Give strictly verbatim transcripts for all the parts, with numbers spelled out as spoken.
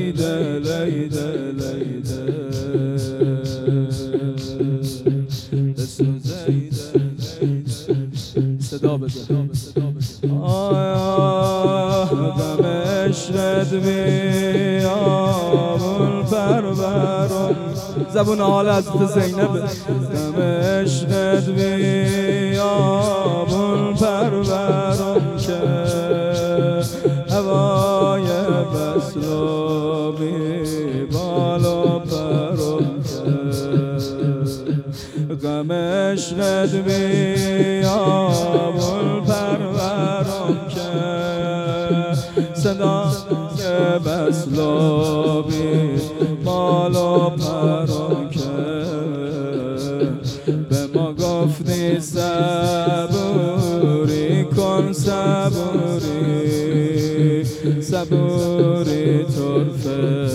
لیده لیده لیده بسوزیده صدا بزن آه غم عشقت بیامون پرورم زبون حال حضرت زینب غم عشقت بیامون پرورم که هوای وصل و بی بال و پرم که غم عشقت بیامون پرورم که صدای وصل و بی بال و پرم که به ما گفتی صبوری کن صبوری صبوری طرف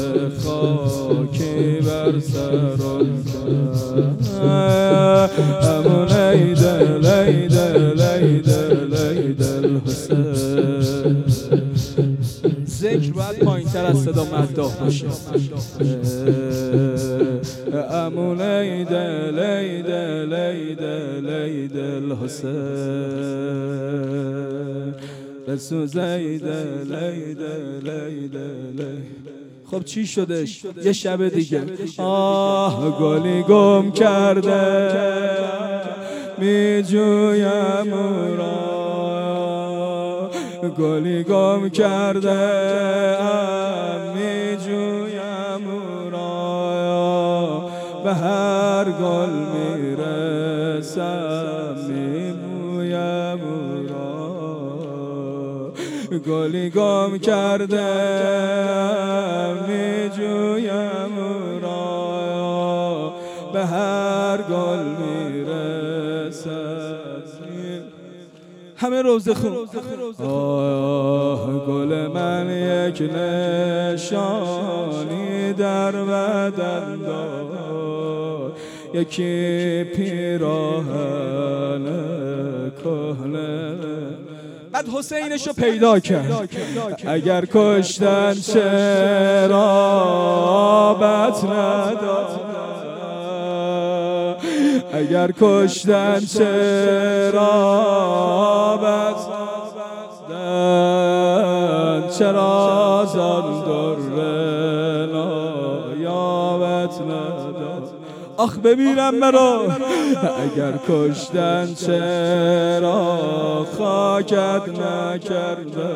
خاکی بر سرم همون لیده لیده لیده لیده الحسین ذکر باید پایین تر از صدا مداح باشه همون لیده لیده لیده لیده الحسین بسوزیده لیده لیده لیده. خب چی شدش؟ یه شب دیگه آه گلی گم کرده می جویم او را گلی گم کرده می جویم او را به هر گل می رسم می مویم او را گلی گم کرده می جویم او را به هر گل می رسد همه روزه خون آه گل من یک نشانی در بدن داد یکی پیراهن کهنه بعد حسینشو پیدا کرد اگر کشتن چرا بط نداد اگر کشتن چرا بط نداد چرا زان در نایابت نداد آخ بمیرم مرا اگر کشتن چرا خاکت نکرده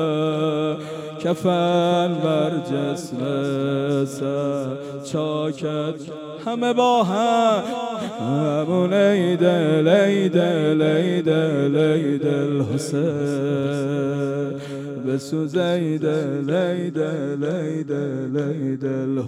کفن بر جسم سر چاکت همه با هم همون لیده لیده لیده لیده الحسین بسوزیده لیده لیده لیده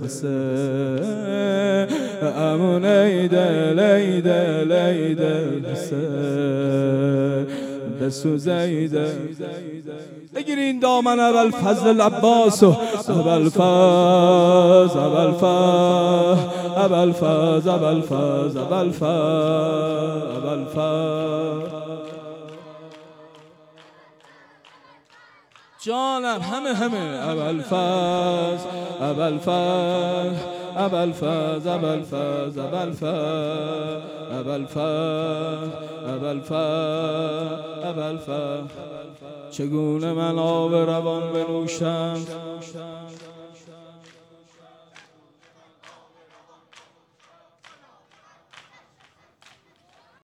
الحسین همون لیده لیده لیده الحسین بسوزیده بگیرین دامن ابوالفضل عباس و ابوالفضل ابوالفضل ابوالفضل ابوالفضل ابوالفضل ابوالفضل جانم همه همه ابوالفضل ابوالفضل ابوالفضل ابوالفضل ابوالفضل ابوالفضل ابوالفضل ابوالفضل چگونه من آب روان بنوشم